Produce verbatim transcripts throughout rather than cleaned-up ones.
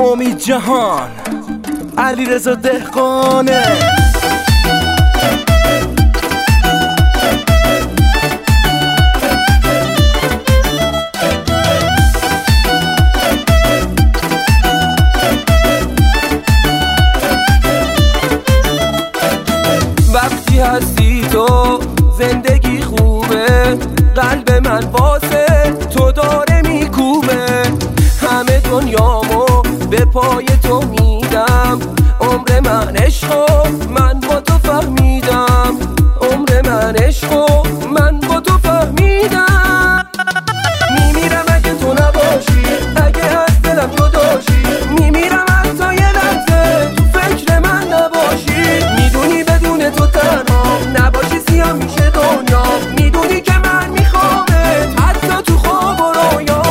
امید جهان، علیرضا دهقانه. وقتی هستی تو زندگی خوبه، قلب من واسه تو داره میکوبه. همه دنیامو به پای تو میدم، عمر من عشقو من با تو فهمیدم، عمر من عشقو من با تو فهمیدم. میمیرم اگه تو نباشی، اگه از دلم جداشی، میمیرم حتی یه لحظه تو فکر من نباشی. میدونی بدون تو تنها نباشی سیاه میشه دنیا، میدونی که من میخوامت حتی تو خواب و رویا.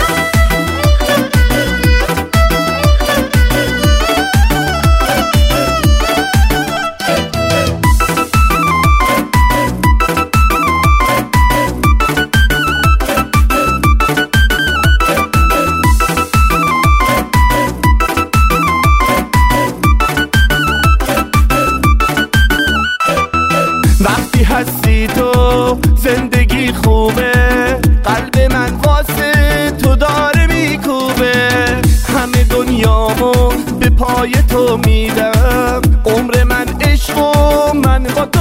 وقتی هستی تو زندگی خوبه، قلب من واسه تو داره میکوبه. همه دنیامو به پای تو میدم، عمر من عشق و من با تو